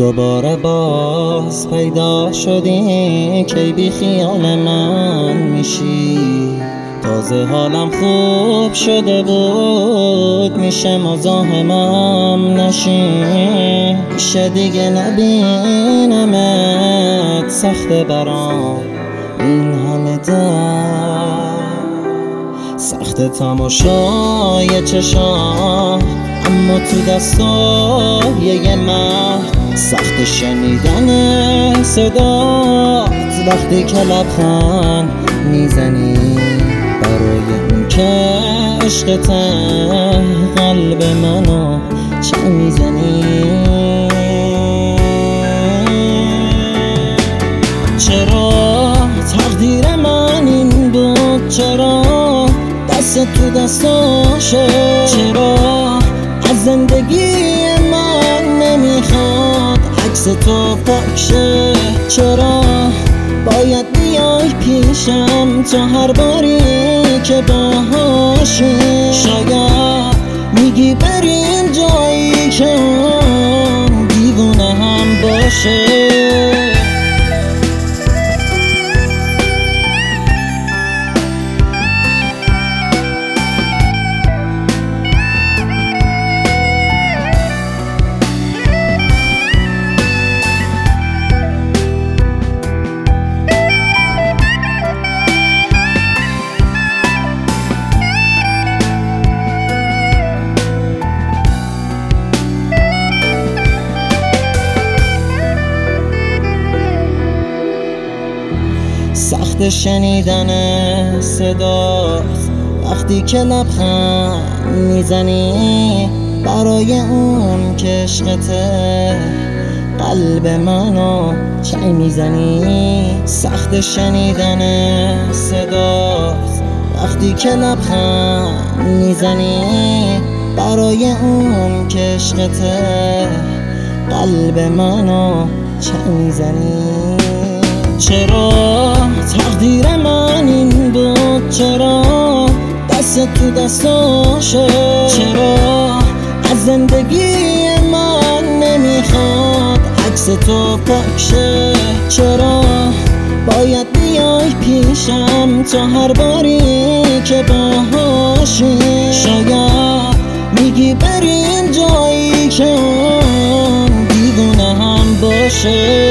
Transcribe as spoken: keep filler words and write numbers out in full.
دوباره باز پیدا شدی، کی بی خیال من میشی. تازه حالم خوب شده بود، میشه مزاحمم نشی. میشه دیگه نبینمت، سخته برام این همه درد. سخت تماشای چشام اما تو دستای یه مرد. سخت شنیدن صدات وقتی که لبخند میزنی برای اون که عشقته. قلب منو چه میزنی؟ چرا تقدیر من این بود؟ چرا دست تو دستاشه؟ چرا از زندگی من نمیخواد عکس تو پاک شه؟ چرا باید بیای پیشم تا هر باری که باهاشی؟ شاید میگی بریم جایی که اون دیوونه هم باشه. سخت شنیدن صدات وقتی که لبخند میزنی برای اون که عشقته. قلب منو چه میزنی؟ سخت شنیدن صدات وقتی که لبخند میزنی برای اون که عشقته. قلب منو چه میزنی؟ چرا تقدیر من این بود؟ چرا دست تو دستاشه؟ چرا از زندگی من نمیخواد عکس تو پاک شه؟ چرا باید بیای پیشم تا هر باری که باهاشی؟ شاید میگی بریم جایی که اون دیوونه هم باشه.